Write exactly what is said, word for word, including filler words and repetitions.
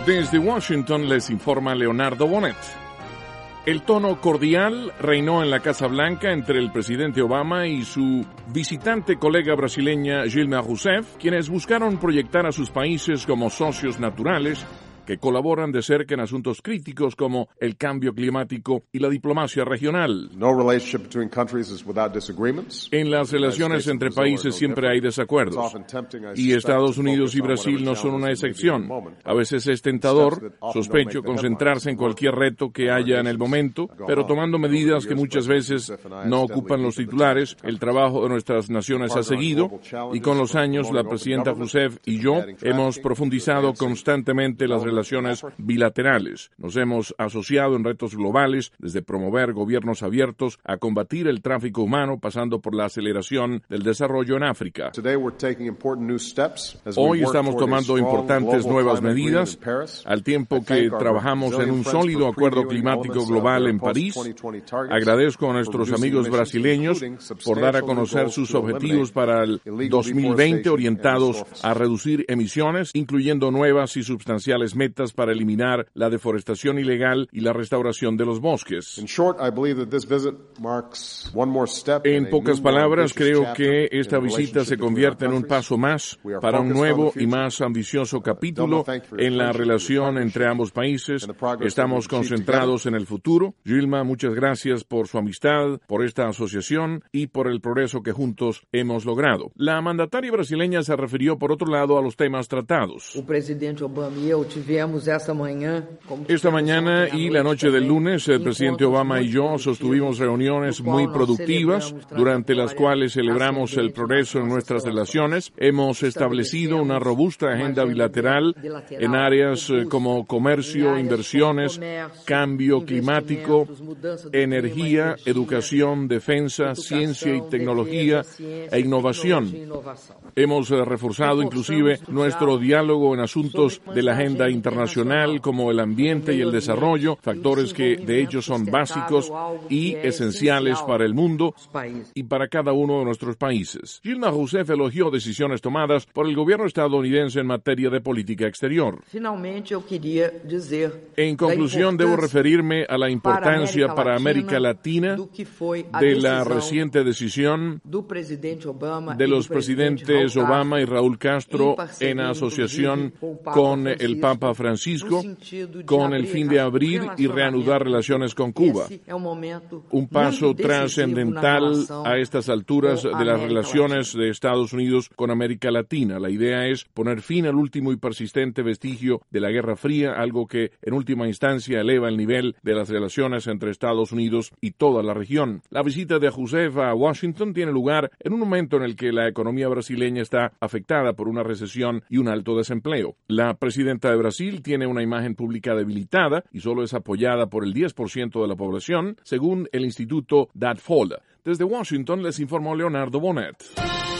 Desde Washington les informa Leonardo Bonet. El tono cordial reinó en la Casa Blanca entre el presidente Obama y su visitante colega brasileña Dilma Rousseff, quienes buscaron proyectar a sus países como socios naturales que colaboran de cerca en asuntos críticos como el cambio climático y la diplomacia regional. En las relaciones entre países siempre hay desacuerdos, y Estados Unidos y Brasil no son una excepción. A veces es tentador, sospecho, concentrarse en cualquier reto que haya en el momento, pero tomando medidas que muchas veces no ocupan los titulares. El trabajo de nuestras naciones ha seguido, y con los años la presidenta Rousseff y yo hemos profundizado constantemente las relaciones relaciones bilaterales. Nos hemos asociado en retos globales, desde promover gobiernos abiertos a combatir el tráfico humano, pasando por la aceleración del desarrollo en África. Hoy estamos tomando importantes nuevas medidas, al tiempo que trabajamos en un sólido acuerdo climático global en París. Agradezco a nuestros amigos brasileños por dar a conocer sus objetivos para el dos mil veinte orientados a reducir emisiones, incluyendo nuevas y sustanciales metas para eliminar la deforestación ilegal y la restauración de los bosques. En pocas palabras, creo que esta visita se convierte en un paso más para un nuevo y más ambicioso capítulo en la relación entre ambos países. Estamos concentrados en el futuro. Dilma, muchas gracias por su amistad, por esta asociación y por el progreso que juntos hemos logrado. La mandataria brasileña se refirió, por otro lado, a los temas tratados. Esta mañana y la noche del lunes, el presidente Obama y yo sostuvimos reuniones muy productivas, durante las cuales celebramos el progreso en nuestras relaciones. Hemos establecido una robusta agenda bilateral en áreas como comercio, inversiones, cambio climático, energía, educación, defensa, ciencia y tecnología e innovación. Hemos reforzado inclusive nuestro diálogo en asuntos de la agenda internacional, como el ambiente y el desarrollo, factores que de hecho son básicos y esenciales para el mundo y para cada uno de nuestros países. Dilma Rousseff elogió decisiones tomadas por el gobierno estadounidense en materia de política exterior. En conclusión, debo referirme a la importancia para América Latina de la reciente decisión de los presidentes Obama y Raúl Castro en asociación con el Papa Francisco, con el fin de abrir y reanudar relaciones con Cuba. Un paso trascendental a estas alturas de las relaciones de Estados Unidos con América Latina. La idea es poner fin al último y persistente vestigio de la Guerra Fría, algo que en última instancia eleva el nivel de las relaciones entre Estados Unidos y toda la región. La visita de Rousseff a Washington tiene lugar en un momento en el que la economía brasileña está afectada por una recesión y un alto desempleo. La presidenta de Brasil tiene una imagen pública debilitada y solo es apoyada por el diez por ciento de la población, según el Instituto Datafolha. Desde Washington les informó Leonardo Bonet.